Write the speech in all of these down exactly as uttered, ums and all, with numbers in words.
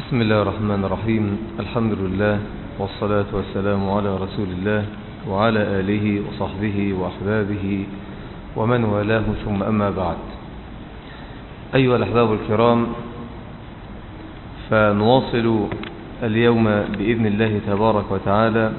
بسم الله الرحمن الرحيم. الحمد لله والصلاة والسلام على رسول الله وعلى آله وصحبه وأحبابه ومن والاه، ثم أما بعد. أيها الأحباب الكرام، فنواصل اليوم بإذن الله تبارك وتعالى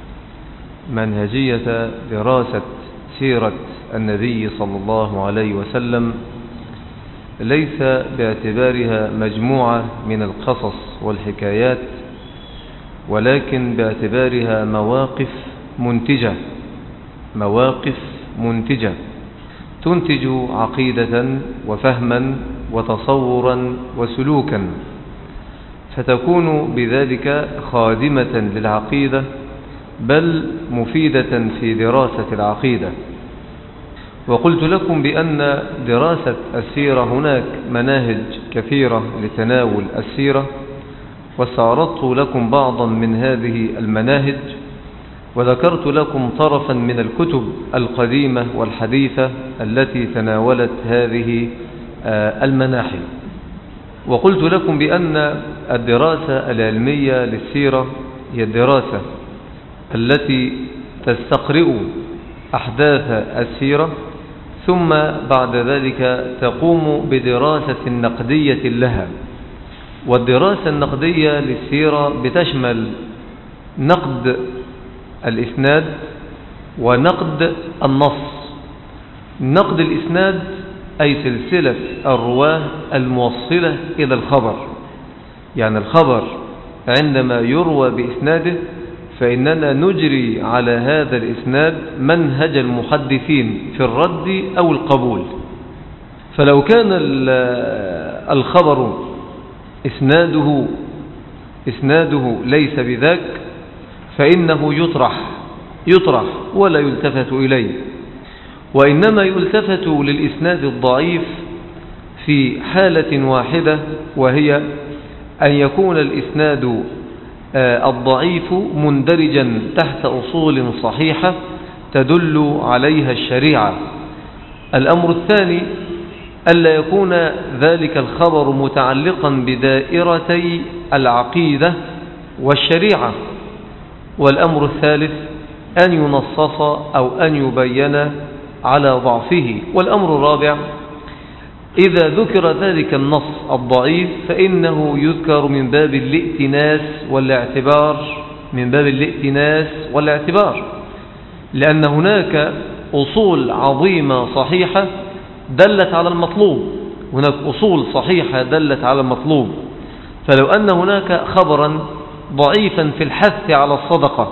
منهجية دراسة سيرة النبي صلى الله عليه وسلم، ليس باعتبارها مجموعة من القصص والحكايات، ولكن باعتبارها مواقف منتجة مواقف منتجة تنتج عقيدة وفهما وتصورا وسلوكا، فتكون بذلك خادمة للعقيدة بل مفيدة في دراسة العقيدة. وقلت لكم بأن دراسة السيرة هناك مناهج كثيرة لتناول السيرة، واستعرضت لكم بعضا من هذه المناهج، وذكرت لكم طرفا من الكتب القديمة والحديثة التي تناولت هذه المناحي. وقلت لكم بأن الدراسة العلمية للسيرة هي الدراسة التي تستقرئ أحداث السيرة، ثم بعد ذلك تقوم بدراسة نقدية لها. والدراسة النقدية للسيرة بتشمل نقد الإسناد ونقد النص. نقد الإسناد أي سلسلة الرواه الموصلة إلى الخبر، يعني الخبر عندما يروى بإسناده فإننا نجري على هذا الإسناد منهج المحدثين في الرد أو القبول. فلو كان الخبر إسناده إسناده ليس بذاك فإنه يطرح يطرح ولا يلتفت إليه، وإنما يلتفت للإسناد الضعيف في حالة واحدة، وهي أن يكون الإسناد الضعيف مندرجا تحت أصول صحيحة تدل عليها الشريعة. الأمر الثاني ألا يكون ذلك الخبر متعلقا بدائرتي العقيدة والشريعة. والأمر الثالث أن ينصص أو أن يبين على ضعفه. والأمر الرابع إذا ذكر ذلك النص الضعيف فإنه يذكر من باب الائتناس والاعتبار من باب الائتناس والاعتبار لأن هناك أصول عظيمة صحيحة دلت على المطلوب هناك أصول صحيحة دلت على المطلوب. فلو أن هناك خبرا ضعيفا في الحث على الصدقة،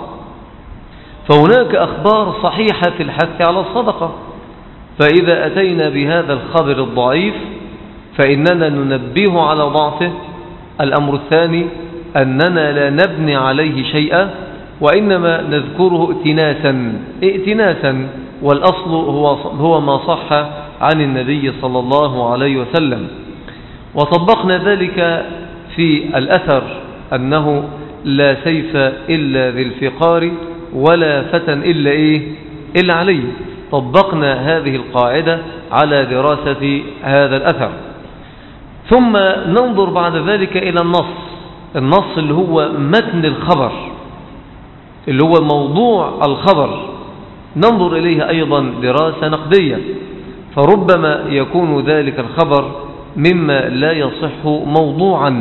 فهناك أخبار صحيحة في الحث على الصدقة، فإذا أتينا بهذا الخبر الضعيف فإننا ننبه على ضعفه. الأمر الثاني أننا لا نبني عليه شيئا، وإنما نذكره ائتناسا ائتناسا والأصل هو هو ما صح عن النبي صلى الله عليه وسلم. وطبقنا ذلك في الأثر أنه لا سيف إلا ذي الفقار ولا فتى إلا إيه إلا عليه. طبقنا هذه القاعدة على دراسة هذا الأثر. ثم ننظر بعد ذلك إلى النص النص اللي هو متن الخبر، اللي هو موضوع الخبر، ننظر إليه أيضا دراسة نقدية. فربما يكون ذلك الخبر مما لا يصح موضوعا.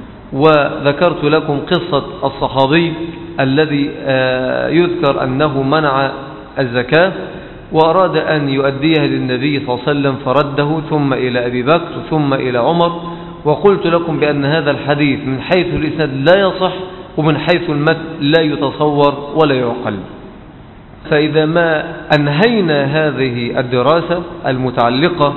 وذكرت لكم قصة الصحابي الذي يذكر أنه منع الزكاة وأراد أن يؤديها للنبي صلى الله عليه وسلم فرده، ثم إلى أبي بكر ثم إلى عمر. وقلت لكم بأن هذا الحديث من حيث الإسناد لا يصح، ومن حيث المتن لا يتصور ولا يعقل. فإذا ما أنهينا هذه الدراسة المتعلقة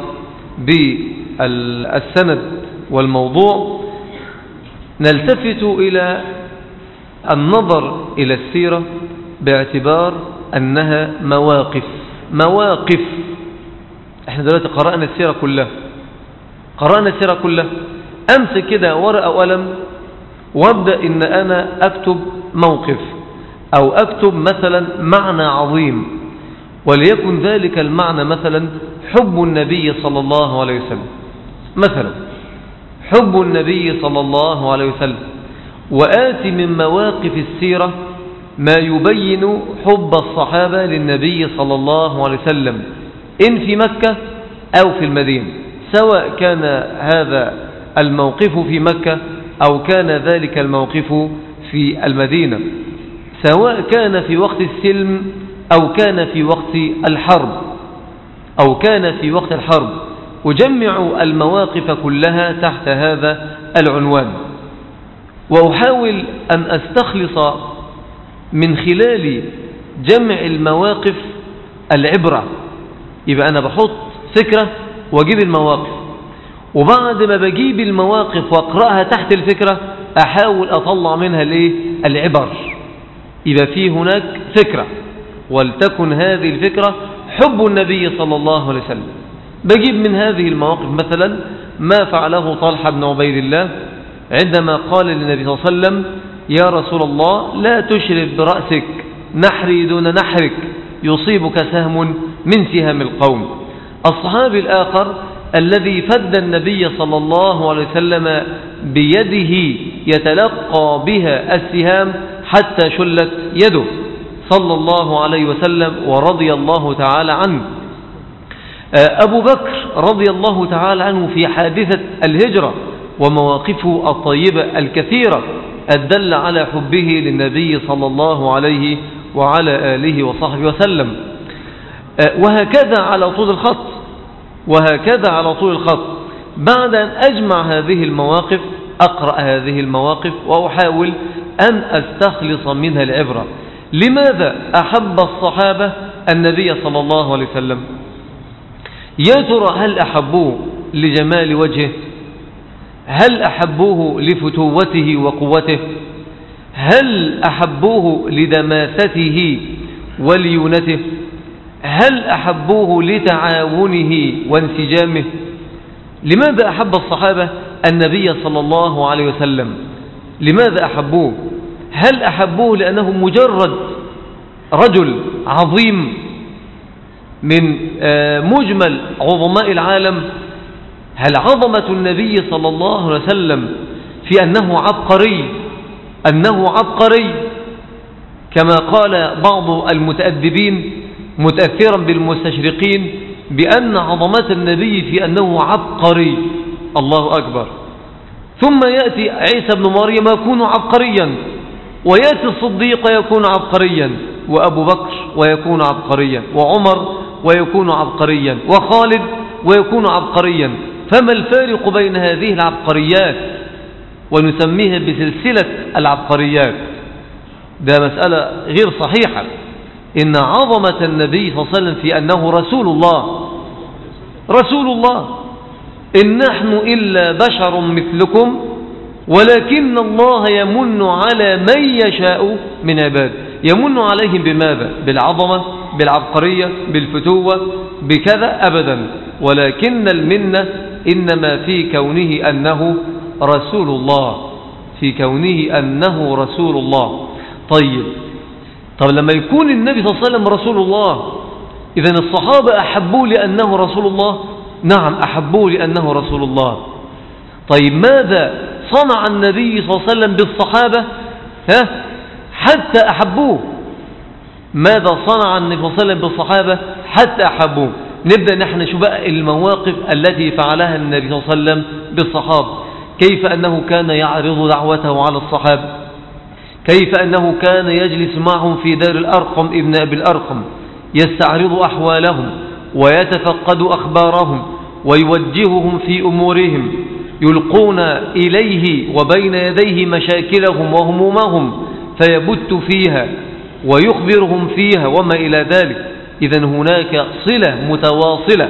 بالسند والموضوع، نلتفت إلى النظر إلى السيرة باعتبار أنها مواقف مواقف احنا دلوقتي قرأنا السيرة كلها قرأنا السيرة كلها أمسك كده ورقة وقلم وابدأ إن أنا أكتب موقف أو أكتب مثلا معنى عظيم، وليكن ذلك المعنى مثلا حب النبي صلى الله عليه وسلم مثلا. حب النبي صلى الله عليه وسلم، وآت من مواقف السيرة ما يبين حب الصحابة للنبي صلى الله عليه وسلم إن في مكة أو في المدينة، سواء كان هذا الموقف في مكة أو كان ذلك الموقف في المدينة، سواء كان في وقت السلم أو كان في وقت الحرب أو كان في وقت الحرب. أجمع المواقف كلها تحت هذا العنوان، وأحاول أن أستخلص من خلال جمع المواقف العبرة. يبقى أنا بحط فكرة وأجيب المواقف، وبعد ما بجيب المواقف وأقرأها تحت الفكرة أحاول أطلع منها الإيه؟ العبر. يبقى في هناك فكرة، ولتكن هذه الفكرة حب النبي صلى الله عليه وسلم. بجيب من هذه المواقف مثلا ما فعله طلحة بن عبيد الله عندما قال للنبي صلى الله عليه وسلم: يا رسول الله لا تشرف برأسك، نحري دون نحرك، يصيبك سهم من سهام القوم. الصحابي الآخر الذي فد النبي صلى الله عليه وسلم بيده يتلقى بها السهام حتى شلت يده صلى الله عليه وسلم ورضي الله تعالى عنه. أبو بكر رضي الله تعالى عنه في حادثة الهجرة ومواقفه الطيبة الكثيرة الدل على حبه للنبي صلى الله عليه وعلى آله وصحبه وسلم. وهكذا على طول الخط وهكذا على طول الخط بعد أن أجمع هذه المواقف أقرأ هذه المواقف وأحاول أن أستخلص منها العبرة. لماذا أحب الصحابة النبي صلى الله عليه وسلم؟ يا ترى هل أحبوه لجمال وجهه؟ هل أحبوه لفتوته وقوته؟ هل أحبوه لدماثته وليونته؟ هل أحبوه لتعاونه وانسجامه؟ لماذا أحب الصحابة النبي صلى الله عليه وسلم؟ لماذا أحبوه؟ هل أحبوه لأنه مجرد رجل عظيم من مجمل عظماء العالم؟ هل عظمة النبي صلى الله عليه وسلم في أنه عبقري أنه عبقري كما قال بعض المتأدبين متأثرا بالمستشرقين بأن عظمة النبي في أنه عبقري؟ الله أكبر. ثم يأتي عيسى بن مريم يكون عبقريا، ويأتي الصديق ويكون عبقريا، وأبو بكر ويكون عبقريا، وعمر ويكون عبقريا، وخالد ويكون عبقريا. فما الفارق بين هذه العبقريات ونسميها بسلسلة العبقريات؟ ده مسألة غير صحيحة. إن عظمة النبي صلى الله عليه وسلم في أنه رسول الله رسول الله إن نحن إلا بشر مثلكم ولكن الله يمن على من يشاء من عباده. يمن عليهم بماذا؟ بالعظمة، بالعبقرية، بالفتوة، بكذا؟ أبدا. ولكن المنة إنما في كونه أنه رسول الله في كونه أنه رسول الله. طيب طب لما يكون النبي صلى الله عليه وسلم رسول الله، إذن الصحابة أحبوه لأنه رسول الله؟ نعم أحبوه لأنه رسول الله. طيب ماذا صنع النبي صلى الله عليه وسلم بالصحابة ها حتى أحبوه؟ ماذا صنع النبي صلى الله عليه وسلم بالصحابة حتى أحبوه؟ نبدأ نحن نشوف بقى المواقف التي فعلها النبي صلى الله عليه وسلم بالصحابة. كيف أنه كان يعرض دعوته على الصحابة، كيف أنه كان يجلس معهم في دار الأرقم ابن أبي الأرقم يستعرض أحوالهم ويتفقد أخبارهم ويوجههم في أمورهم، يلقون إليه وبين يديه مشاكلهم وهمومهم فيبت فيها ويخبرهم فيها وما إلى ذلك. إذن هناك صلة متواصلة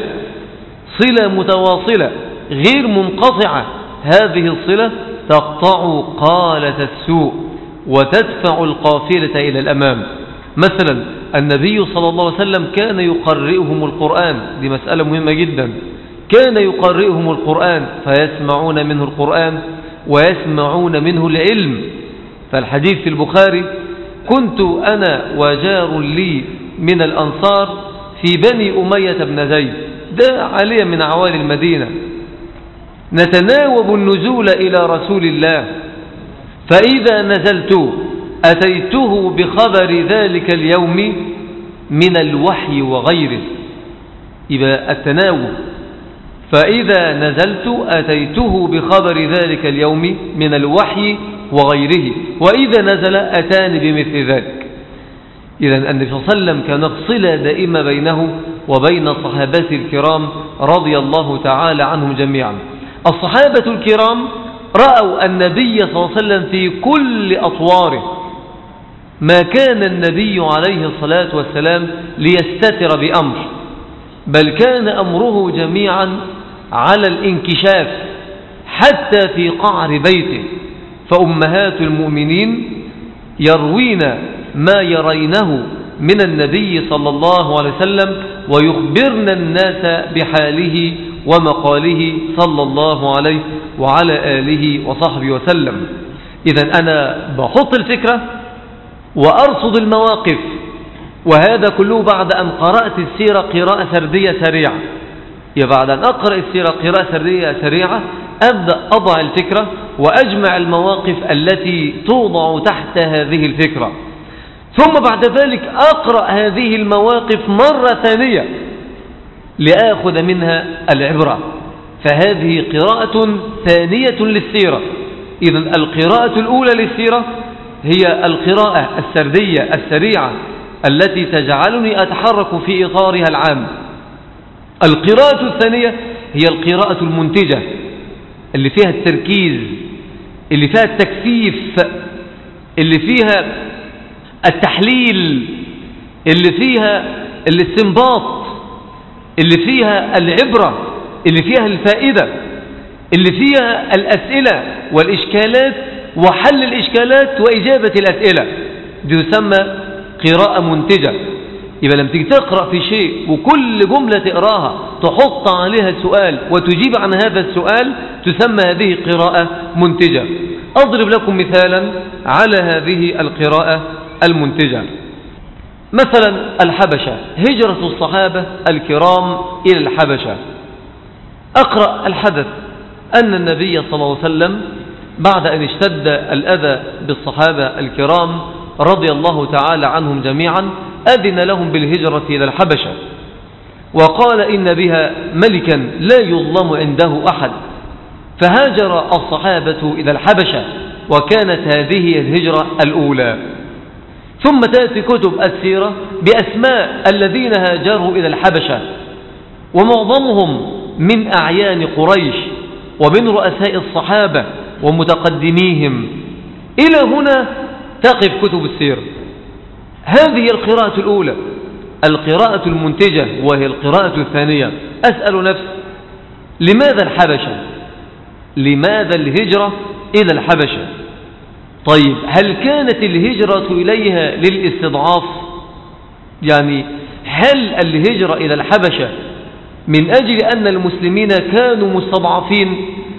صلة متواصلة غير منقطعة. هذه الصلة تقطع قالة السوء وتدفع القافلة إلى الأمام. مثلا النبي صلى الله عليه وسلم كان يقرئهم القرآن، دي مسألة مهمة جدا. كان يقرئهم القرآن فيسمعون منه القرآن ويسمعون منه العلم. فالحديث في البخاري: كنت أنا وجار لي من الأنصار في بني أمية بن زيد، ده عالية من عوالي المدينة. نتناوب النزول إلى رسول الله، فإذا نزلت أتيته بخبر ذلك اليوم من الوحي وغيره. يبقى التناوب، فإذا نزلت أتيته بخبر ذلك اليوم من الوحي وغيره، وإذا نزل أتاني بمثل ذلك. إذن النبي صلى الله عليه وسلم كان صلة دائمة بينه وبين صحابته الكرام رضي الله تعالى عنهم جميعا. الصحابة الكرام رأوا النبي صلى الله عليه وسلم في كل أطواره، ما كان النبي عليه الصلاة والسلام ليستتر بأمر، بل كان أمره جميعا على الانكشاف حتى في قعر بيته. فأمهات المؤمنين يروين ما يرينه من النبي صلى الله عليه وسلم ويخبرن الناس بحاله ومقاله صلى الله عليه وعلى آله وصحبه وسلم. إذن أنا بحط الفكرة وأرصد المواقف، وهذا كله بعد أن قرأت السيرة قراءة سردية سريعة. بعد أن أقرأ السيرة قراءة سردية سريعة أبدأ أضع الفكرة وأجمع المواقف التي توضع تحت هذه الفكرة، ثم بعد ذلك أقرأ هذه المواقف مرة ثانية لأخذ منها العبرة. فهذه قراءة ثانية للسيرة. إذن القراءة الأولى للسيرة هي القراءة السردية السريعة التي تجعلني أتحرك في إطارها العام. القراءة الثانية هي القراءة المنتجة اللي فيها التركيز، اللي فيها التكثيف، اللي فيها التحليل، اللي فيها الاستنباط، اللي فيها العبرة، اللي فيها الفائدة، اللي فيها الأسئلة والإشكالات وحل الإشكالات وإجابة الأسئلة. دي تسمى قراءة منتجة. يبقى لما تيجي تقرأ في شيء وكل جملة تقراها تحط عليها سؤال وتجيب عن هذا السؤال تسمى هذه قراءة منتجة. أضرب لكم مثالا على هذه القراءة المنتجة. مثلا الحبشة، هجرة الصحابة الكرام إلى الحبشة. أقرأ الحدث أن النبي صلى الله عليه وسلم بعد أن اشتد الأذى بالصحابة الكرام رضي الله تعالى عنهم جميعا أذن لهم بالهجرة إلى الحبشة، وقال إن بها ملكا لا يظلم عنده أحد، فهاجر الصحابة إلى الحبشة، وكانت هذه الهجرة الأولى. ثم تأتي كتب السيرة بأسماء الذين هاجروا إلى الحبشة، ومعظمهم من أعيان قريش ومن رؤساء الصحابة ومتقدميهم. إلى هنا تقف كتب السيرة. هذه القراءة الأولى، القراءة المنتجة، وهي القراءة الثانية. أسأل نفسي لماذا الحبشة؟ لماذا الهجرة إلى الحبشة؟ طيب هل كانت الهجرة إليها للاستضعاف؟ يعني هل الهجرة إلى الحبشة من أجل أن المسلمين كانوا مستضعفين؟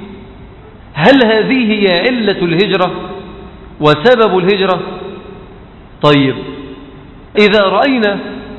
هل هذه هي علة الهجرة وسبب الهجرة؟ طيب إذا رأينا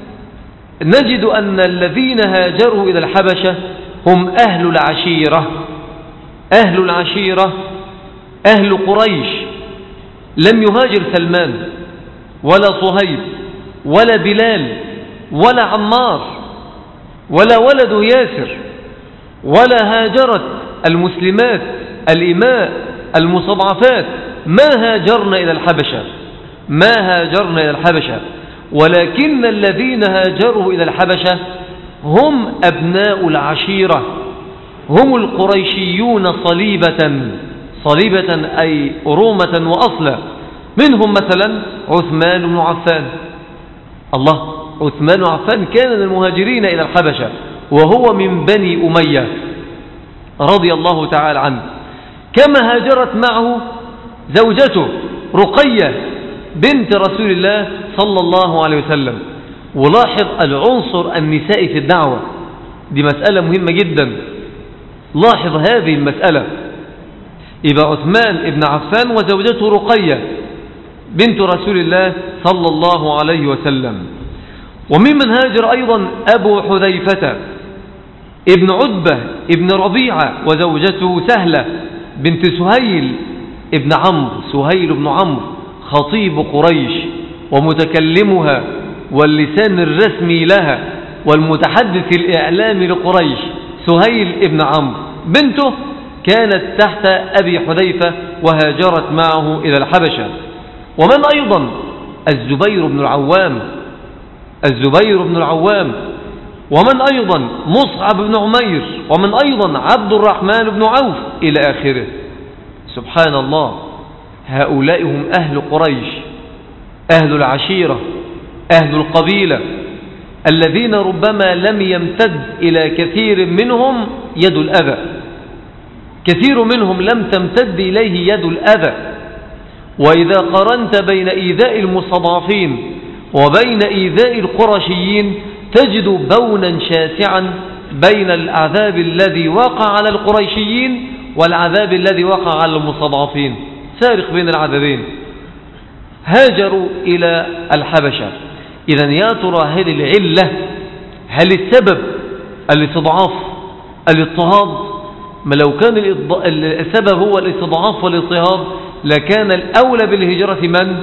نجد أن الذين هاجروا إلى الحبشة هم أهل العشيرة. أهل العشيرة أهل قريش. لم يهاجر سلمان ولا صهيب ولا بلال ولا عمار ولا ولد ياسر، ولا هاجرت المسلمات الإماء المستضعفات. ما هاجرنا إلى الحبشة، ما هاجرنا إلى الحبشة، ولكن الذين هاجروا إلى الحبشة هم أبناء العشيرة، هم القريشيون صليبة، صليبة أي أرومة وأصلا. منهم مثلا عثمان بن عفان. الله، عثمان بن عفان كان من المهاجرين إلى الحبشة، وهو من بني أمية رضي الله تعالى عنه. كما هاجرت معه زوجته رقية بنت رسول الله صلى الله عليه وسلم. ولاحظ العنصر النسائي في الدعوة، دي مسألة مهمة جدا. لاحظ هذه المسألة. يبقى عثمان بن عفان وزوجته رقية بنت رسول الله صلى الله عليه وسلم. وممن هاجر أيضا أبو حذيفة ابن عتبة ابن ربيعة وزوجته سهلة بنت سهيل ابن عمرو، سهيل بن عمرو خطيب قريش ومتكلمها واللسان الرسمي لها والمتحدث الإعلامي لقريش، سهيل ابن عمرو. بنته كانت تحت أبي حذيفة وهاجرت معه إلى الحبشة. ومن أيضا؟ الزبير بن العوام، الزبير بن العوام. ومن أيضا؟ مصعب بن عمير. ومن أيضا؟ عبد الرحمن بن عوف إلى آخره. سبحان الله، هؤلاء هم أهل قريش، أهل العشيرة، أهل القبيلة، الذين ربما لم يمتد إلى كثير منهم يد الأذى، كثير منهم لم تمتد إليه يد الأذى. وإذا قرنت بين إيذاء المستضعفين وبين إيذاء القرشيين تجد بونا شاسعا بين العذاب الذي وقع على القريشيين والعذاب الذي وقع على المستضعفين، فارق بين العذابين. هاجروا إلى الحبشة. إذن يا ترى هل العلة، هل السبب الاستضعاف الاضطهاد؟ ما لو كان السبب هو الاستضعاف والاضطهاد لكان الأولى بالهجرة من؟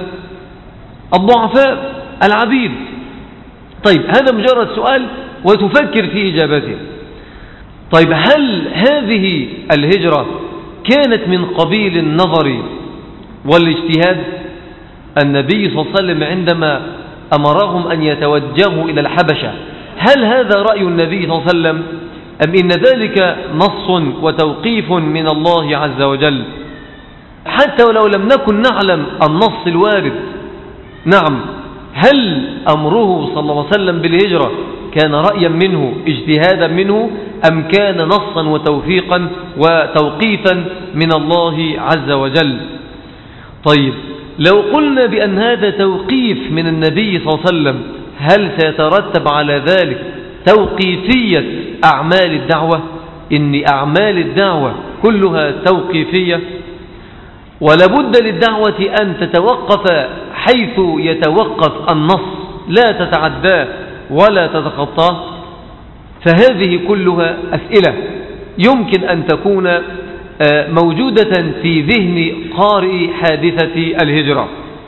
الضعفاء، العبيد. طيب هذا مجرد سؤال وتفكر في إجابته. طيب هل هذه الهجرة كانت من قبيل النظر والاجتهاد؟ النبي صلى الله عليه وسلم عندما أمرهم أن يتوجهوا إلى الحبشة هل هذا رأي النبي صلى الله عليه وسلم أم إن ذلك نص وتوقيف من الله عز وجل؟ حتى ولو لم نكن نعلم النص الوارد، نعم، هل أمره صلى الله عليه وسلم بالهجرة كان رأيا منه اجتهادا منه أم كان نصا وتوفيقا وتوقيفا من الله عز وجل؟ طيب لو قلنا بأن هذا توقيف من النبي صلى الله عليه وسلم هل سيترتب على ذلك توقيفية أعمال الدعوة؟ إن أعمال الدعوة كلها توقيفية، ولابد للدعوة أن تتوقف حيث يتوقف النص، لا تتعداه ولا تتخطاه. فهذه كلها أسئلة يمكن أن تكون موجودة في ذهن قارئ حادثة الهجرة.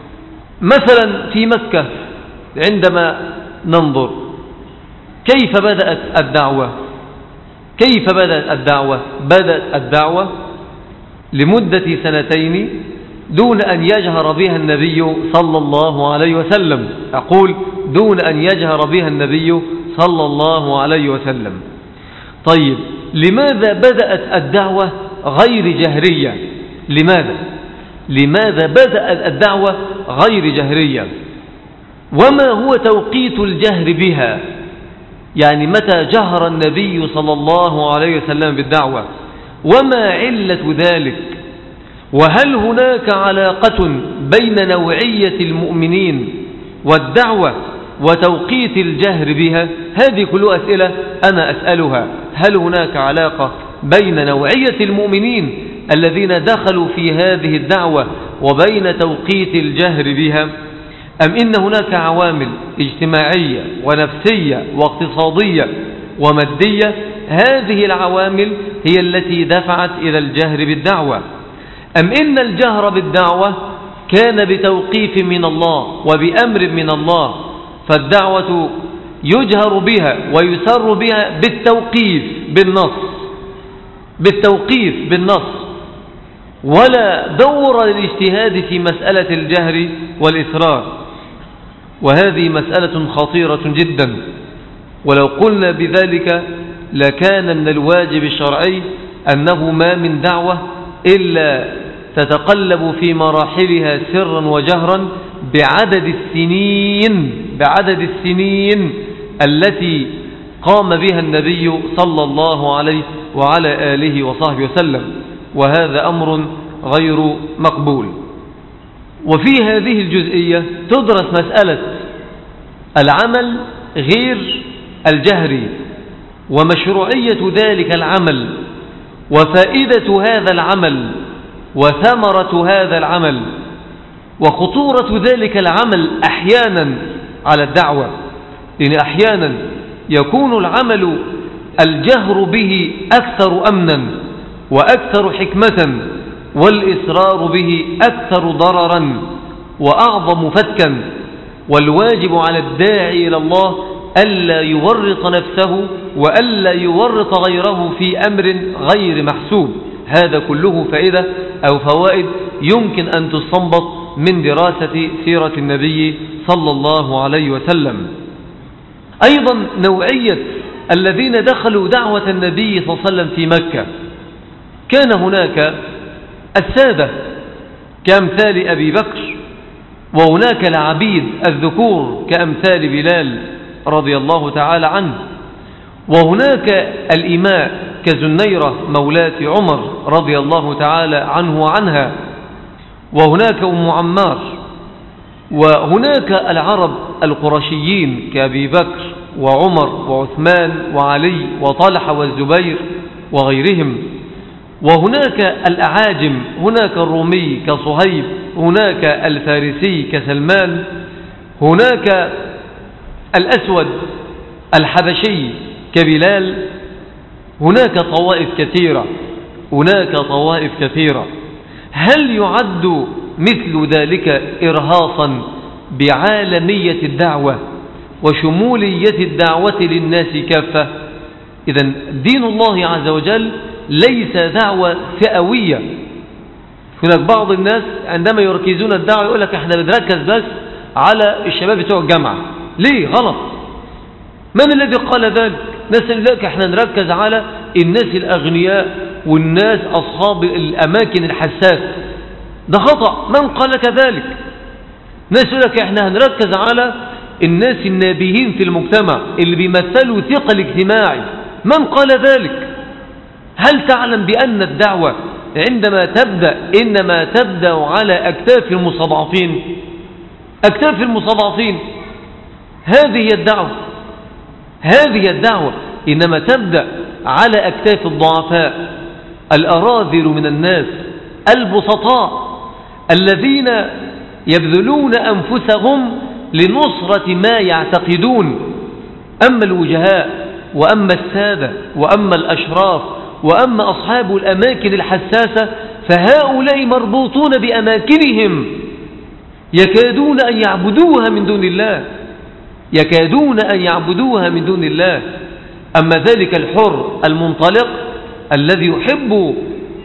مثلا في مكة عندما ننظر كيف بدأت الدعوة، كيف بدأت الدعوة؟ بدأت الدعوة لمدة سنتين دون أن يجهر بها النبي صلى الله عليه وسلم. أقول دون أن يجهر بها النبي صلى الله عليه وسلم. طيب لماذا بدأت الدعوة غير جهرية؟ لماذا؟ لماذا بدأت الدعوة غير جهرية؟ وما هو توقيت الجهر بها؟ يعني متى جهر النبي صلى الله عليه وسلم بالدعوة؟ وما علة ذلك؟ وهل هناك علاقة بين نوعية المؤمنين والدعوة وتوقيت الجهر بها؟ هذه كلها أسئلة أنا أسألها. هل هناك علاقة بين نوعية المؤمنين الذين دخلوا في هذه الدعوة وبين توقيت الجهر بها، أم إن هناك عوامل اجتماعية ونفسية واقتصادية ومادية هذه العوامل هي التي دفعت إلى الجهر بالدعوة؟ أم إن الجهر بالدعوة كان بتوقيف من الله وبأمر من الله، فالدعوة يجهر بها ويسر بها بالتوقيف بالنص، بالتوقيف بالنص، ولا دور للاجتهاد في مسألة الجهر والإسرار. وهذه مسألة خطيرة جدا، ولو قلنا بذلك لكان من الواجب الشرعي أنه ما من دعوة إلا تتقلب في مراحلها سرا وجهرا بعدد السنين بعدد السنين التي قام بها النبي صلى الله عليه وعلى آله وصحبه وسلم، وهذا أمر غير مقبول. وفي هذه الجزئية تدرس مسألة العمل غير الجهري ومشروعية ذلك العمل وفائدة هذا العمل وثمرة هذا العمل وخطورة ذلك العمل أحيانا على الدعوة، لأن أحيانا يكون العمل الجهر به أكثر أمنا وأكثر حكمة، والإسرار به أكثر ضررا وأعظم فتكا. والواجب على الداعي إلى الله ألا يورط نفسه وألا يورط غيره في أمر غير محسوب. هذا كله فائدة أو فوائد يمكن أن تستنبط من دراسة سيرة النبي صلى الله عليه وسلم. أيضا نوعية الذين دخلوا دعوة النبي صلى الله عليه وسلم في مكة، كان هناك السادة كأمثال أبي بكر، وهناك العبيد الذكور كأمثال بلال رضي الله تعالى عنه، وهناك الإماء كزنيرة مولاة عمر رضي الله تعالى عنه وعنها، وهناك أم عمار، وهناك العرب القرشيين كأبي بكر وعمر وعثمان وعلي وطلحة والزبير وغيرهم، وهناك الأعاجم، هناك الرومي كصهيب، هناك الفارسي كسلمان، هناك الأسود الحبشي كبلال، هناك طوائف كثيرة هناك طوائف كثيرة. هل يعد مثل ذلك إرهاصا بعالمية الدعوة وشمولية الدعوة للناس كافة؟ إذن دين الله عز وجل ليس دعوة فئوية. هناك بعض الناس عندما يركزون الدعوة يقول لك احنا بنركز بس على الشباب بتوع الجامعة. ليه؟ غلط. من الذي قال ذلك؟ ناس لك احنا نركز على الناس الأغنياء والناس أصحاب الأماكن الحساسة. ده خطأ. من قال لك ذلك؟ ناس لك احنا هنركز على الناس النابهين في المجتمع اللي بيمثلوا ثقل اجتماعي. من قال ذلك؟ هل تعلم بأن الدعوة عندما تبدأ إنما تبدأ على أكتاف المستضعفين؟ أكتاف المستضعفين هذه هي الدعوة. هذه الدعوة إنما تبدأ على أكتاف الضعفاء الأراذل من الناس البسطاء الذين يبذلون أنفسهم لنصرة ما يعتقدون. أما الوجهاء وأما السادة وأما الأشراف وأما أصحاب الأماكن الحساسة فهؤلاء مربوطون بأماكنهم، يكادون أن يعبدوها من دون الله يكادون أن يعبدوها من دون الله. أما ذلك الحر المنطلق الذي يحب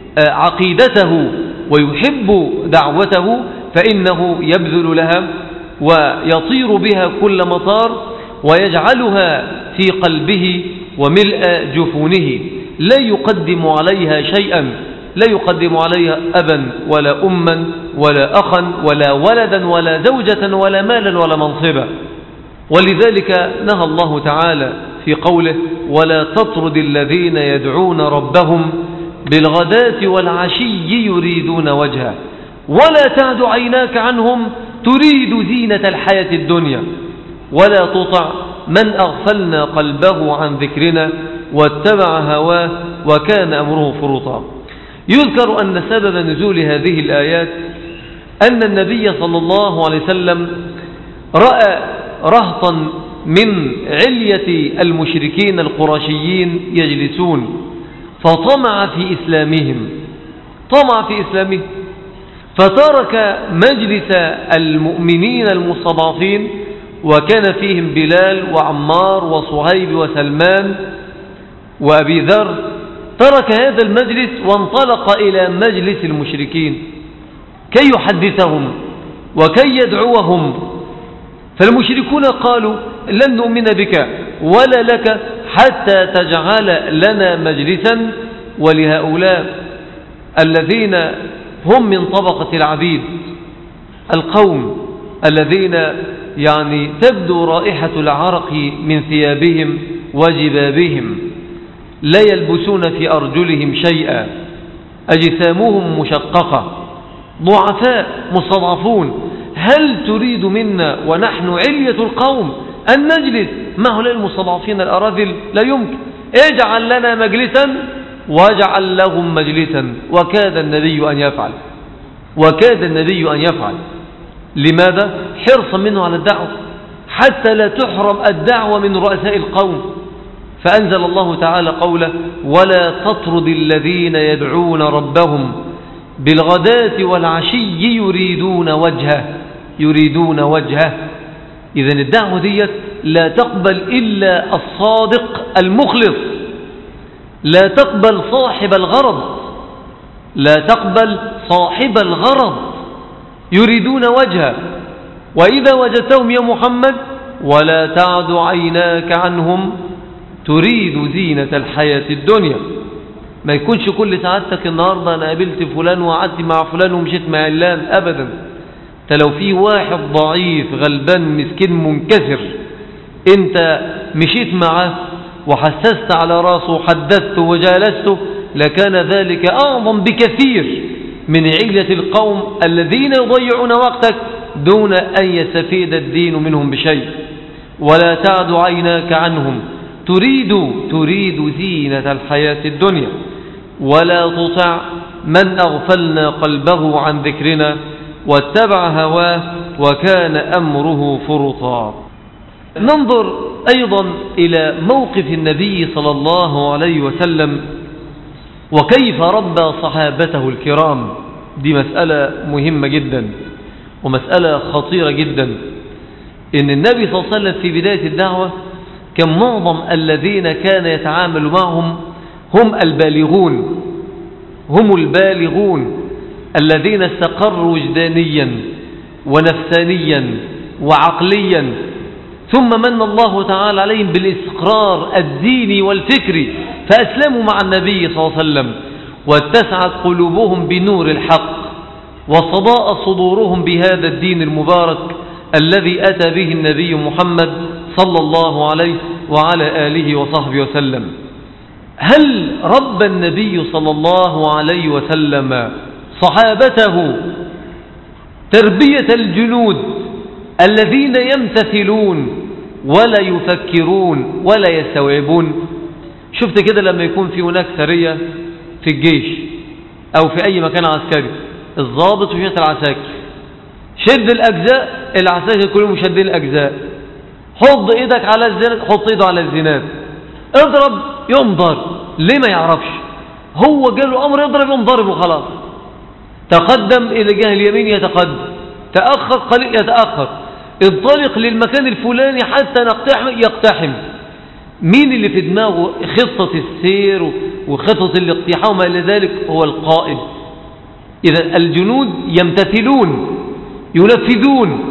عقيدته ويحب دعوته فإنه يبذل لها ويطير بها كل مطار ويجعلها في قلبه وملء جفونه، لا يقدم عليها شيئا، لا يقدم عليها أبا ولا أما ولا أخا ولا ولدا ولا زوجة ولا مالا ولا منصبا. ولذلك نهى الله تعالى في قوله: ولا تطرد الذين يدعون ربهم بالغداة والعشي يريدون وجهه ولا تعد عيناك عنهم تريد زينة الحياة الدنيا ولا تطع من أغفلنا قلبه عن ذكرنا واتبع هواه وكان أمره فرطا. يذكر أن سبب نزول هذه الآيات أن النبي صلى الله عليه وسلم رأى رهطا من علية المشركين القرشيين يجلسون فطمع في إسلامهم طمع في إسلامهم فترك مجلس المؤمنين المستضعفين، وكان فيهم بلال وعمار وصهيب وسلمان وأبي ذر. ترك هذا المجلس وانطلق إلى مجلس المشركين كي يحدثهم وكي يدعوهم. فالمشركون قالوا: لن نؤمن بك ولا لك حتى تجعل لنا مجلسا ولهؤلاء الذين هم من طبقة العبيد، القوم الذين يعني تبدو رائحة العرق من ثيابهم وجبابهم، لا يلبسون في أرجلهم شيئا، أجسامهم مشققة، ضعفاء مستضعفون. هل تريد منا ونحن علية القوم أن نجلس مع هؤلاء المستضعفين الأراذل؟ لا يمكن. اجعل لنا مجلسا واجعل لهم مجلسا. وكاد النبي أن يفعل وكاد النبي أن يفعل لماذا؟ حرصا منه على الدعوة، حتى لا تحرم الدعوة من رؤساء القوم. فأنزل الله تعالى قوله: ولا تطرد الذين يدعون ربهم بالغداة والعشي يريدون وجهه يريدون وجهه. إذن الدعوة ديت لا تقبل إلا الصادق المخلص، لا تقبل صاحب الغرض، لا تقبل صاحب الغرض، يريدون وجهه. وإذا وجدتهم يا محمد ولا تعد عيناك عنهم تريد زينة الحياة الدنيا. ما يكونش كل سعادتك النهاردة أنا قابلت فلان وقعدت مع فلان ومشيت مع علان، أبدا. انت لو في واحد ضعيف غلبان مسكين منكسر انت مشيت معه وحسست على راسه وحدثته وجالسته لكان ذلك أعظم بكثير من علة القوم الذين يضيعون وقتك دون أن يستفيد الدين منهم بشيء. ولا تعد عيناك عنهم تريد تريد زينة الحياة الدنيا ولا تطع من أغفلنا قلبه عن ذكرنا واتبع هواه وكان أمره فرطا. ننظر أيضا إلى موقف النبي صلى الله عليه وسلم وكيف ربى صحابته الكرام. دي مسألة مهمة جدا ومسألة خطيرة جدا. إن النبي صلى الله عليه وسلم في بداية الدعوة كان معظم الذين كان يتعامل معهم هم البالغون هم البالغون الذين استقروا وجدانيا ونفسانيا وعقليا، ثم من الله تعالى عليهم بالاستقرار الديني والفكري فأسلموا مع النبي صلى الله عليه وسلم واتسعت قلوبهم بنور الحق وصداء صدورهم بهذا الدين المبارك الذي أتى به النبي محمد صلى الله عليه وعلى آله وصحبه وسلم. هل رب النبي صلى الله عليه وسلم صحابته تربية الجنود الذين يمتثلون ولا يفكرون ولا يستوعبون؟ شفت كده لما يكون في هناك سرية في الجيش أو في أي مكان عسكري، الضابط وشية العساكر شد الأجزاء، العساكر كلهم شدين الأجزاء، حط إيدك على الزناد، حط إيده على الزناد، اضرب يوم ضرب. ليه؟ ما يعرفش، هو جاله أمر يضرب يوم ضرب وخلاص. تقدم إلى جهة اليمين يتقدم، تأخر قليل يتأخر، انطلق للمكان الفلاني حتى نقتحم يقتحم. مين اللي في دماغه خطة السير وخطة الاقتحام إلى ذلك؟ هو القائد. إذا الجنود يمتثلون ينفذون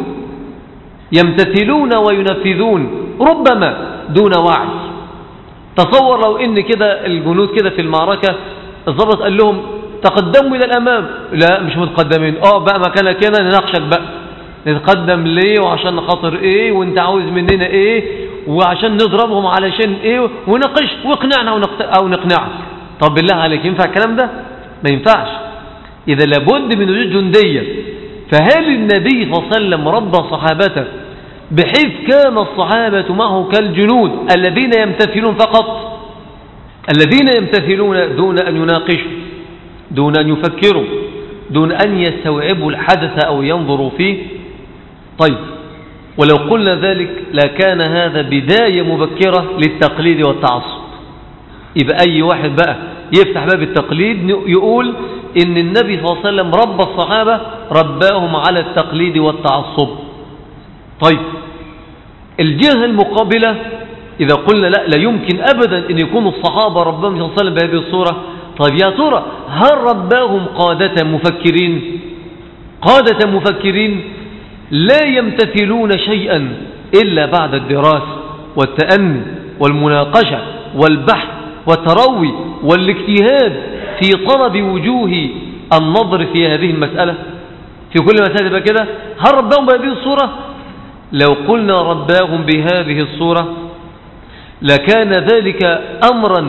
يمتثلون وينفذون ربما دون وعي. تصور لو إن كده الجنود كده في المعركة الضابط قال لهم تقدموا إلى الأمام، لا مش متقدمين، اه بقى مكانك هنا نناقشك بقى، نتقدم ليه وعشان خاطر ايه وانت عاوز مننا ايه وعشان نضربهم علشان ايه ونقش واقنعنا او نقنعك. طب بالله عليك ينفع الكلام ده؟ ما ينفعش. اذا لابد من وجود جندية. فهل النبي صلى الله عليه وسلم ربى صحابته بحيث كان الصحابة معه كالجنود الذين يمتثلون فقط، الذين يمتثلون دون أن يناقشوا دون أن يفكروا دون أن يستوعبوا الحدث أو ينظروا فيه؟ طيب، ولو قلنا ذلك لكان هذا بداية مبكرة للتقليد والتعصب. يبقى أي واحد بقى يفتح باب التقليد يقول إن النبي صلى الله عليه وسلم ربى الصحابة رباهم على التقليد والتعصب. طيب، الجهة المقابلة إذا قلنا لا لا يمكن أبدا أن يكون الصحابة رباهم صلى الله عليه وسلم بهذه الصورة، طيب يا ترى هل رباهم قادة مفكرين؟ قادة مفكرين لا يمتثلون شيئا إلا بعد الدراسة والتأني والمناقشة والبحث والتروي والاجتهاد في طلب وجوه النظر في هذه المسألة. في كل مسألة يبقى كده. هل رباهم بهذه الصورة؟ لو قلنا رباهم بهذه الصورة لكان ذلك أمرا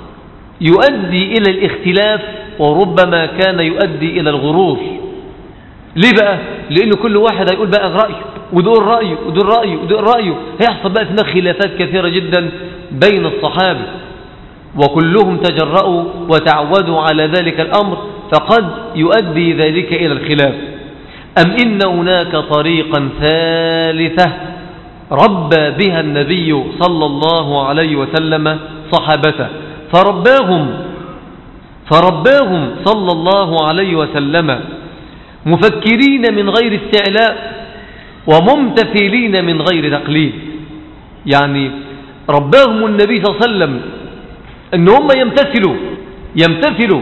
يؤدي إلى الاختلاف وربما كان يؤدي إلى الغرور. ليه بقى؟ لأن كل واحد هيقول بقى رأيه ودول رأيه ودول رأيه ودول رأيه، هيحصل بقى فينا خلافات كثيرة جدا بين الصحابة وكلهم تجرؤوا وتعودوا على ذلك الأمر، فقد يؤدي ذلك إلى الخلاف. أم إن هناك طريقا ثالثة ربى بها النبي صلى الله عليه وسلم صحابته، فرباهم فرباهم صلى الله عليه وسلم مفكرين من غير استعلاء وممتثلين من غير تقليد. يعني رباهم النبي صلى الله عليه وسلم ان هم يمتثلوا يمتثلوا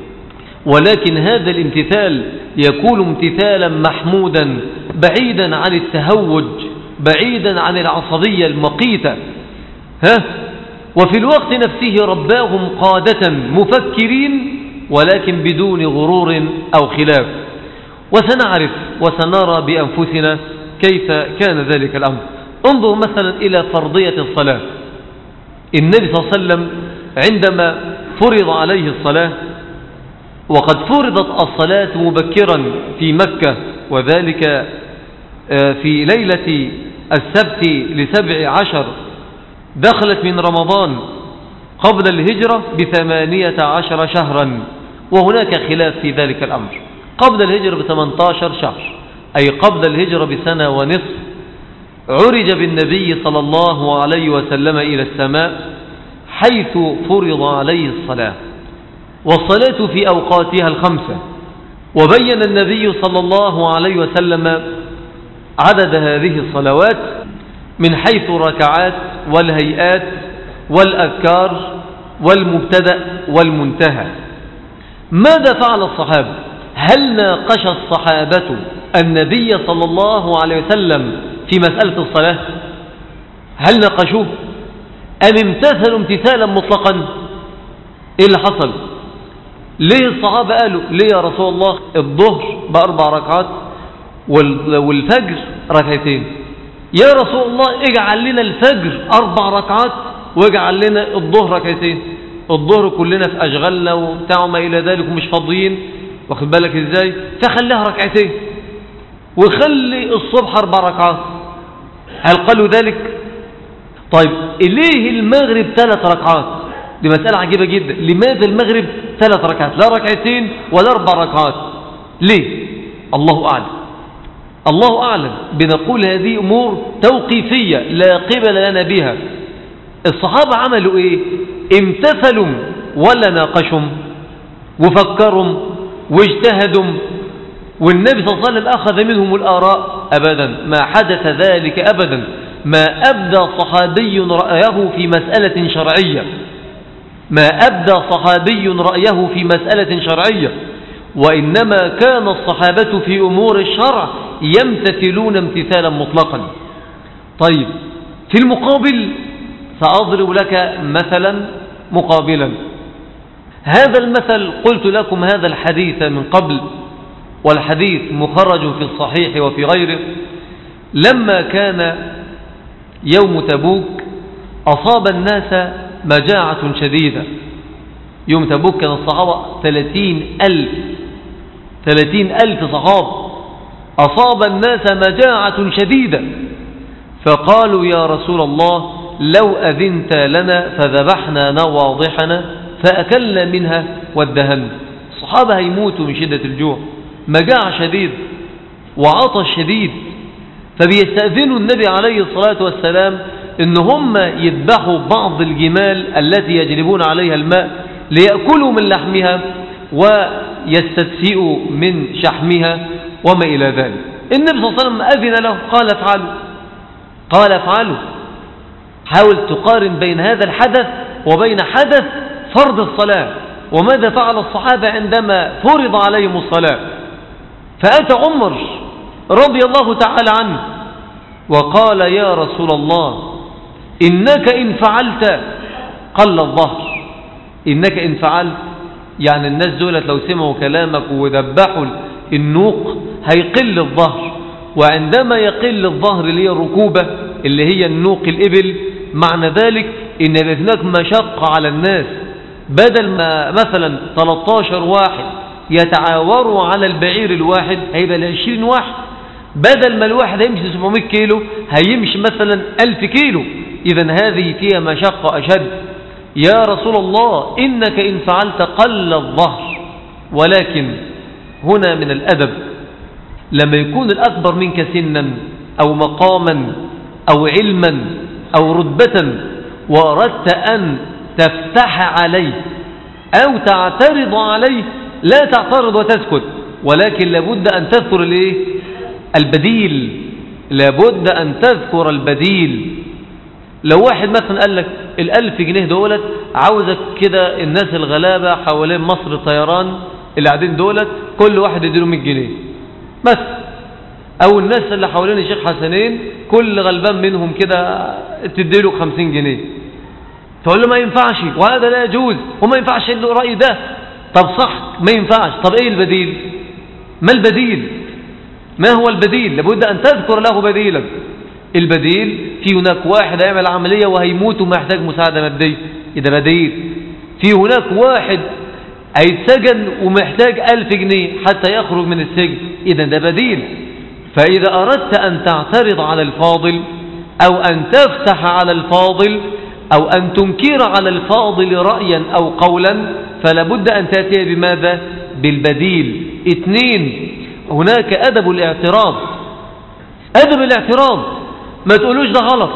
ولكن هذا الامتثال يكون امتثالا محمودا بعيدا عن التهوج، بعيدا عن العصبية المقيتة. ها وفي الوقت نفسه رباهم قادة مفكرين ولكن بدون غرور أو خلاف. وسنعرف وسنرى بأنفسنا كيف كان ذلك الأمر. انظر مثلا إلى فرضية الصلاة. النبي صلى الله عليه وسلم عندما فرض عليه الصلاة، وقد فرضت الصلاة مبكرا في مكة، وذلك في ليلة السبت لسبع عشر دخلت من رمضان قبل الهجرة بثمانية عشر شهرا، وهناك خلاف في ذلك الأمر. قبل الهجرة بثمانية عشر شهر، أي قبل الهجرة بسنة ونصف، عرج بالنبي صلى الله عليه وسلم إلى السماء حيث فرض عليه الصلاة، والصلاة في أوقاتها الخمسة. وبين النبي صلى الله عليه وسلم عدد هذه الصلوات من حيث الركعات والهيئات والأذكار والمبتدأ والمنتهى. ماذا فعل الصحابة؟ هل ناقش الصحابة النبي صلى الله عليه وسلم في مسألة الصلاة؟ هل ناقشوه أم امتثلوا امتثالا مطلقا؟ إيه اللي حصل؟ ليه الصحابة قالوا ليه يا رسول الله الظهر بأربع ركعات والفجر ركعتين؟ يا رسول الله اجعل لنا الفجر أربع ركعات واجعل لنا الظهر ركعتين. الظهر كلنا في أشغالنا وبتاع ما إلى ذلك ومش فاضيين، واخد بالك إزاي؟ فخليها ركعتين وخلي الصبح أربع ركعات. هل قالوا ذلك؟ طيب ليه المغرب ثلاث ركعات؟ دي مسألة عجيبة جدا. لماذا المغرب ثلاث ركعات لا ركعتين ولا أربع ركعات؟ ليه؟ الله أعلم الله أعلم. بنقول هذه أمور توقيفية لا قبل لنا بها. الصحابة عملوا إيه؟ امتثلوا ولا ناقشهم وفكروا واجتهدوا؟ والنبي صلى الله عليه وسلم أخذ منهم الآراء؟ أبدا، ما حدث ذلك أبدا. ما أبدى صحابي رأيه في مسألة شرعية ما أبدى صحابي رأيه في مسألة شرعية وإنما كان الصحابة في أمور الشرع يمتثلون امتثالا مطلقا. طيب في المقابل سأضرب لك مثلا مقابلا. هذا المثل قلت لكم هذا الحديث من قبل، والحديث مخرج في الصحيح وفي غيره. لما كان يوم تبوك أصاب الناس مجاعة شديدة. يوم تبوك كان الصحابة ثلاثين ألف ثلاثين ألف صحابة، أصاب الناس مجاعة شديدة، فقالوا يا رسول الله لو أذنت لنا فذبحنا نواضحنا فأكلنا منها وادهنا. الصحابة هيموتوا من شدة الجوع، مجاعة شديد وعطش شديد، فبيستأذنوا النبي عليه الصلاة والسلام إن هم يذبحوا بعض الجمال التي يجلبون عليها الماء ليأكلوا من لحمها ويستدفئوا من شحمها وما إلى ذلك. النبي صلى الله عليه وسلم أذن له، قال افعلوا قال افعلوا. حاول تقارن بين هذا الحدث وبين حدث فرض الصلاة. وماذا فعل الصحابة عندما فرض عليهم الصلاة؟ فأتى عمر رضي الله تعالى عنه وقال يا رسول الله إنك إن فعلت قل الظهر. إنك إن فعلت يعني الناس دولت لو سمعوا كلامك وذبحوا النوق هيقل الظهر، وعندما يقل الظهر اللي هي الركوبة اللي هي النوق الإبل، معنى ذلك إن هناك مشقة على الناس. بدل ما مثلا ثلاثة عشر واحد يتعاوروا على البعير الواحد هيبقى لعشرين واحد. بدل ما الواحد هيمشي سبعمائة كيلو هيمشي مثلا ألف كيلو. إذن هذه فيها مشقة أشد. يا رسول الله إنك إن فعلت قل الظهر. ولكن هنا من الأدب لما يكون الأكبر منك سنا أو مقاما أو علما أو رتبة وأردت أن تفتح عليه أو تعترض عليه لا تعترض وتسكت، ولكن لابد أن تذكر الايه؟ البديل. لابد أن تذكر البديل. لو واحد مثلا قال لك الألف جنيه دولت عاوزك كده الناس الغلابة حوالين مصر الطيران اللي قاعدين دولت كل واحد يديله مية جنيه بس، أو الناس اللي حوالين الشيخ حسنين كل غلبان منهم كده تديله خمسين جنيه، تقول له ما ينفعش وهذا لا يجوز وما ينفعش له رأي ده. طب صح ما ينفعش، طب ايه البديل؟ ما البديل؟ ما هو البديل؟ لابد أن تذكر له بديلك. البديل في هناك واحد هيعمل عملية وهيموت وما يحتاج مساعدة مادية، إذا بديل. في هناك واحد هيتسجن ومحتاج ألف جنيه حتى يخرج من السجن، إذا ده بديل. فإذا أردت أن تعترض على الفاضل أو أن تفتح على الفاضل أو أن تنكر على الفاضل رأيا أو قولا فلابد أن تأتي بماذا؟ بالبديل. اثنين، هناك أدب الاعتراض. أدب الاعتراض ما تقولوش ده غلط.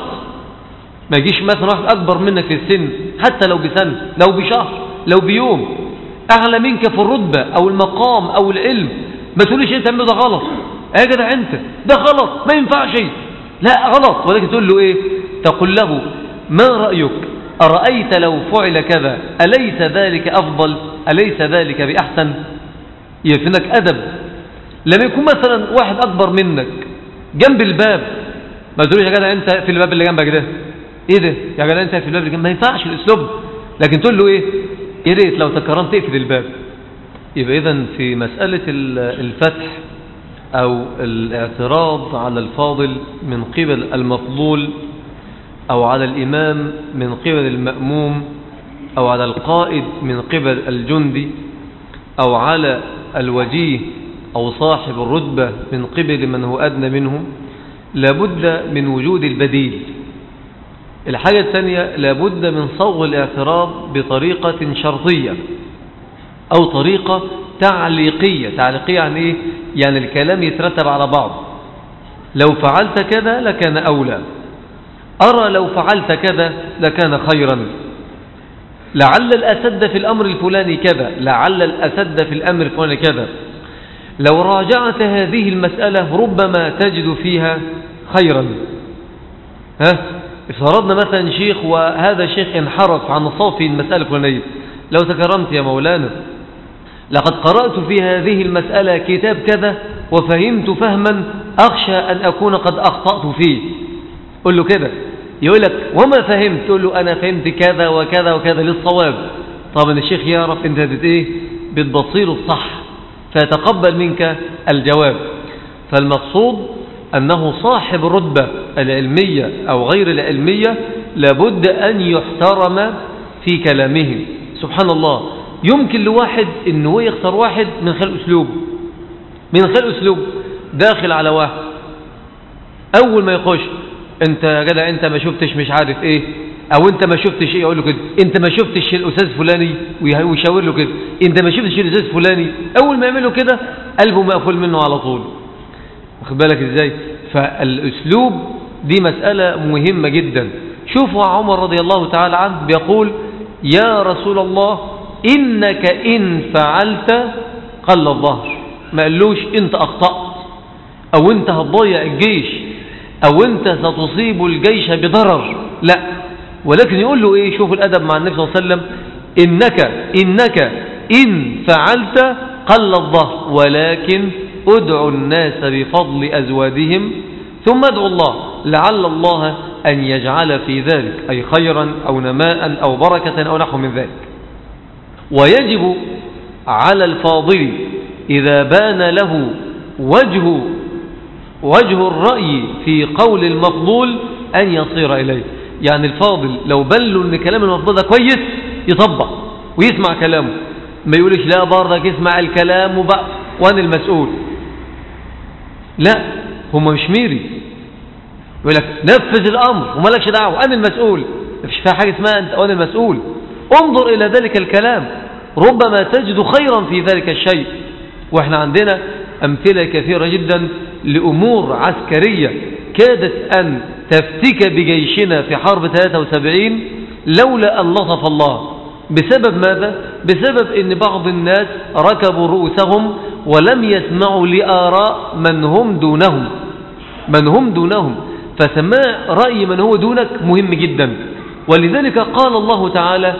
ما يجيش مثلا واحد أكبر منك في السن حتى لو بسنة لو بشهر لو بيوم أعلى منك في الرتبة أو المقام أو العلم، ما تقولوش أنت تعمله ده غلط. يا جدع أنت ده غلط ما ينفعش، لا غلط، ولكن تقول له إيه؟ تقول له ما رأيك؟ أرأيت لو فعل كذا أليس ذلك أفضل؟ أليس ذلك بأحسن؟ يفنك أدب. لما يكون مثلا واحد أكبر منك جنب الباب ما تقولش يا جدع أنت في الباب اللي جنبك ده إيه ده؟ يا جدع أنت في الباب اللي جنبك، ما ينفعش الأسلوب. لكن تقول له إيه؟ يا ريت لو تكرمت تقفل الباب. يبقى إذن في مسألة الفتح أو الاعتراض على الفاضل من قبل المفضول أو على الإمام من قبل المأموم أو على القائد من قبل الجندي أو على الوجيه أو صاحب الرتبة من قبل من هو أدنى منهم، لابد من وجود البديل. الحاجة الثانية لابد من صوغ الاعتراض بطريقة شرطية أو طريقة تعليقية. تعليقية يعني إيه؟ يعني الكلام يترتب على بعض. لو فعلت كذا لكان أولى، أرى لو فعلت كذا لكان خيرا، لعل الأسد في الأمر الفلاني كذا، لعل الأسد في الأمر الفلاني كذا. لو راجعت هذه المسألة ربما تجد فيها خيرا. ها افترضنا مثلا شيخ وهذا الشيخ انحرف عن صافي المسألة الفلانية، لو تكرمت يا مولانا لقد قرأت في هذه المسألة كتاب كذا وفهمت فهما أخشى أن أكون قد أخطأت فيه، قل له كده. يقول لك وما فهمت؟ تقول له أنا فهمت كذا وكذا وكذا للصواب. طبعا الشيخ يعرف أنت بت إيه بتبصيله الصح فيتقبل منك الجواب. فالمقصود أنه صاحب الرتبة العلمية أو غير العلمية لابد أن يحترم في كلامه. سبحان الله، يمكن لواحد أنه يختار واحد من خلال أسلوب من خلال أسلوب داخل على واحد أول ما يخش أنت يا جدع أنت ما شفتش مش عارف إيه، أو أنت ما شفتش إيه، يقول له كده أنت ما شفتش الأستاذ فلاني ويشاور له كده أنت ما شفتش الأستاذ فلاني. أول ما يعمل له كده قلبه مقفول منه على طول. واخد بالك إزاي؟ فالأسلوب دي مسألة مهمة جدا. شوفوا عمر رضي الله تعالى عنه بيقول يا رسول الله إنك إن فعلت قل الظهر، ما قالوش أنت أخطأت أو أنت هتضيع الجيش أو أنت ستصيب الجيش بضرر، لا، ولكن يقول له إيه؟ شوف الأدب مع النبي صلى الله عليه وسلم، إنك إنك إن فعلت قل الظهر ولكن ادعوا الناس بفضل أزوادهم ثم ادعوا الله لعل الله أن يجعل في ذلك أي خيرا أو نماء أو بركة أو نحو من ذلك. ويجب على الفاضل إذا بان له وجه وجه الرأي في قول المفضول أن يصير إليه. يعني الفاضل لو بان له أن كلام المفضول ده كويس يطبق ويسمع كلامه، ما يقولش لا برضك اسمع الكلام وبقى وأنا المسؤول. لا، هم مش ميري، يقول لك نفذ الأمر ومالكش دعوة أنا المسؤول، مفيش فيها حاجة اسمها أنت وأنا المسؤول. انظر إلى ذلك الكلام ربما تجد خيرا في ذلك الشيء. وإحنا عندنا أمثلة كثيرة جدا لأمور عسكرية كادت أن تفتك بجيشنا في حرب ثلاثة وسبعين لولا أن لطف الله. بسبب ماذا؟ بسبب أن بعض الناس ركبوا رؤوسهم ولم يسمعوا لآراء من هم دونهم من هم دونهم فسماع رأي من هو دونك مهم جدا. ولذلك قال الله تعالى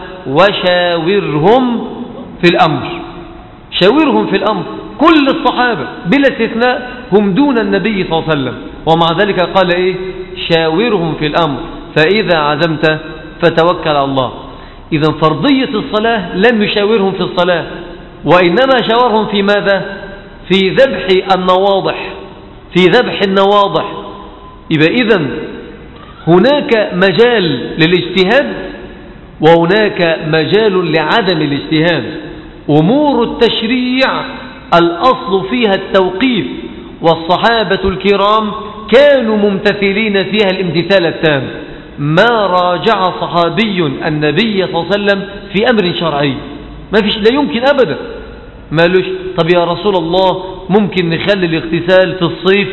وشاورهم في الأمر. شاورهم في الأمر. كل الصحابة بلا استثناء هم دون النبي صلى الله عليه وسلم، ومع ذلك قال إيه؟ شاورهم في الأمر فإذا عزمت فتوكل على الله. إذا فرضية الصلاة لم يشاورهم في الصلاة، وإنما شاورهم في ماذا؟ في ذبح النواضح في ذبح النواضح. يبقى إذن هناك مجال للاجتهاد وهناك مجال لعدم الاجتهاد. أمور التشريع الأصل فيها التوقيف، والصحابة الكرام كانوا ممتثلين فيها الامتثال التام. ما راجع صحابي النبي صلى الله عليه وسلم في أمر شرعي، ما فيش، لا يمكن أبدا. ما لوش طب يا رسول الله ممكن نخلي الاغتسال في الصيف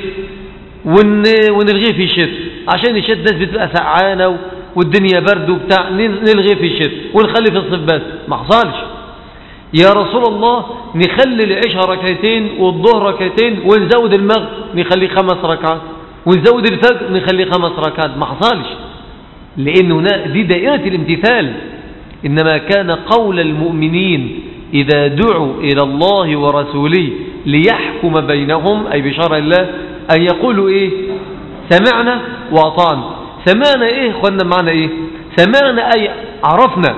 ونلغيه في الشتاء، عشان الشتاء الناس بتبقى سقعانه والدنيا برد وبتاع، نلغيه في الشتاء ونخلي في الصيف بس. ما حصلش. يا رسول الله نخلي العشاء ركعتين والظهر ركعتين ونزود المغرب نخليه خمس ركعات ونزود الفجر نخليه خمس ركعات. ما حصلش، لأن هنا دي دائرة الامتثال. إنما كان قول المؤمنين إذا دعوا إلى الله ورسوله ليحكم بينهم أي بشرع الله أن يقولوا إيه؟ سمعنا وأطعنا. سمعنا إيه أخوانا؟ معنا إيه؟ سمعنا أي عرفنا.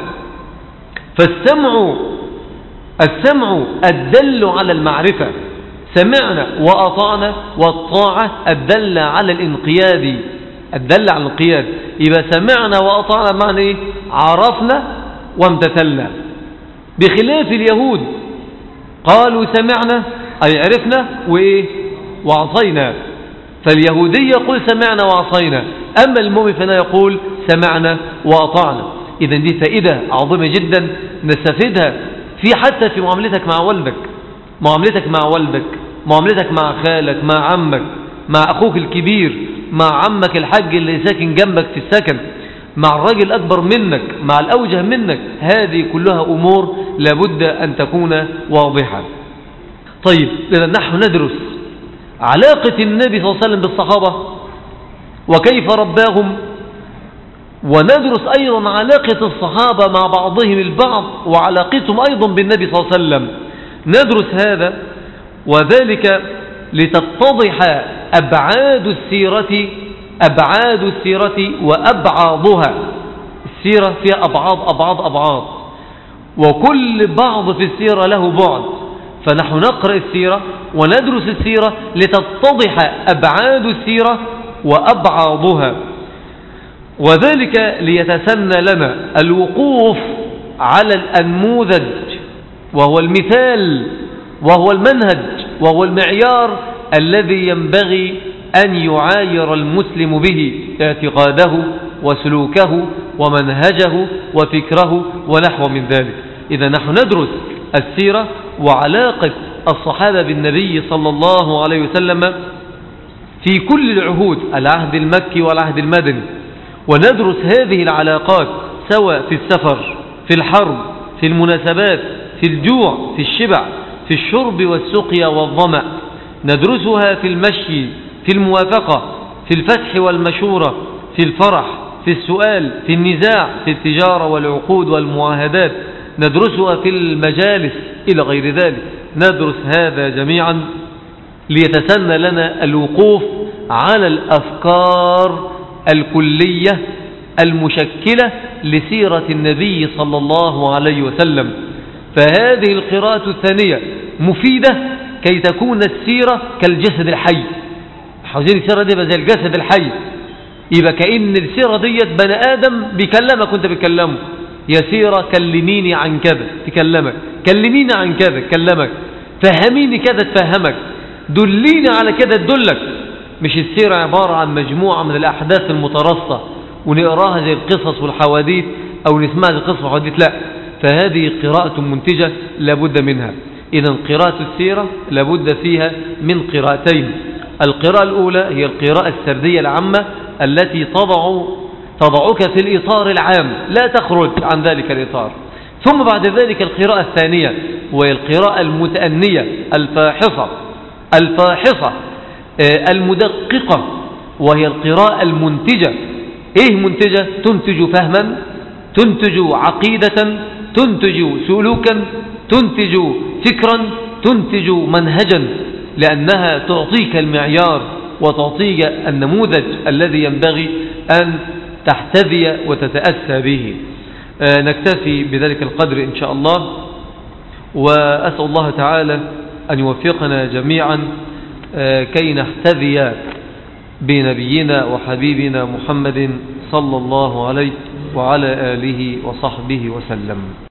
فالسمع السمع الدل على المعرفة، سمعنا وأطعنا، والطاعة الدل على الانقياد الدل على الانقياد. يبقى سمعنا وأطعنا معنى إيه؟ عرفنا وامتثلنا. بخلاف اليهود قالوا سمعنا أي عرفنا وإيه؟ وعصينا. فاليهودي يقول سمعنا وعصينا، أما المؤمن فلا يقول سمعنا وأطعنا. إذن دي فائدة عظيمة جدا نستفيدها في حتى في معاملتك مع والدك معاملتك مع والدك معاملتك مع خالك، مع عمك، مع أخوك الكبير، مع عمك الحاج اللي ساكن جنبك في السكن، مع الراجل الأكبر منك، مع الأوجه منك. هذه كلها أمور لابد أن تكون واضحة. طيب، إذا نحن ندرس علاقة النبي صلى الله عليه وسلم بالصحابة وكيف رباهم، وندرس أيضا علاقة الصحابة مع بعضهم البعض وعلاقتهم أيضا بالنبي صلى الله عليه وسلم. ندرس هذا وذلك لتتضح أبعاد السيرة أبعاد السيرة وأبعاضها. السيرة فيها أبعاض أبعاض أبعاض، وكل بعض في السيرة له بعد. فنحن نقرأ السيرة وندرس السيرة لتتضح أبعاد السيرة وأبعاضها، وذلك ليتسنى لنا الوقوف على الأنموذج وهو المثال وهو المنهج وهو المعيار الذي ينبغي أن يعاير المسلم به اعتقاده وسلوكه ومنهجه وفكره ونحو من ذلك. إذا نحن ندرس السيرة وعلاقة الصحابة بالنبي صلى الله عليه وسلم في كل العهود، العهد المكي والعهد المدني، وندرس هذه العلاقات سواء في السفر، في الحرب، في المناسبات، في الجوع، في الشبع، في الشرب والسقيا والظمأ. ندرسها في المشي، في الموافقة، في الفتح والمشورة، في الفرح، في السؤال، في النزاع، في التجارة والعقود والمعاهدات. ندرسها في المجالس إلى غير ذلك. ندرس هذا جميعا ليتسنى لنا الوقوف على الأفكار الكلية المشكلة لسيرة النبي صلى الله عليه وسلم. فهذه القراءة الثانية مفيدة كي تكون السيرة كالجسد الحي. حوزين السيرة دي زي الجسد الحي، يبقى كأن السيرة ديت بني آدم بيكلمك وانت بتكلمه. يا سيرة كلميني عن كذا تكلمك، كلميني عن كذا تكلمك، فهميني كذا تفهمك، دليني على كذا تدلك. مش السيرة عبارة عن مجموعة من الأحداث المترصة ونقراها زي القصص والحواديت أو نسمعها زي القصص والحواديت، لا. فهذه قراءة منتجة لابد منها. إذن قراءة السيرة لابد فيها من قراءتين. القراءة الأولى هي القراءة السردية العامة التي تضع تضعك في الإطار العام، لا تخرج عن ذلك الإطار. ثم بعد ذلك القراءة الثانية، وهي القراءة المتأنية الفاحصة الفاحصة المدققة، وهي القراءة المنتجة. إيه منتجة؟ تنتج فهما، تنتج عقيدة، تنتج سلوكا، تنتج فكرا، تنتج منهجا، لأنها تعطيك المعيار وتعطيك النموذج الذي ينبغي أن تحتذي وتتأسى به. آه نكتفي بذلك القدر إن شاء الله، وأسأل الله تعالى أن يوفقنا جميعا آه كي نحتذي بنبينا وحبيبنا محمد صلى الله عليه وعلى آله وصحبه وسلم.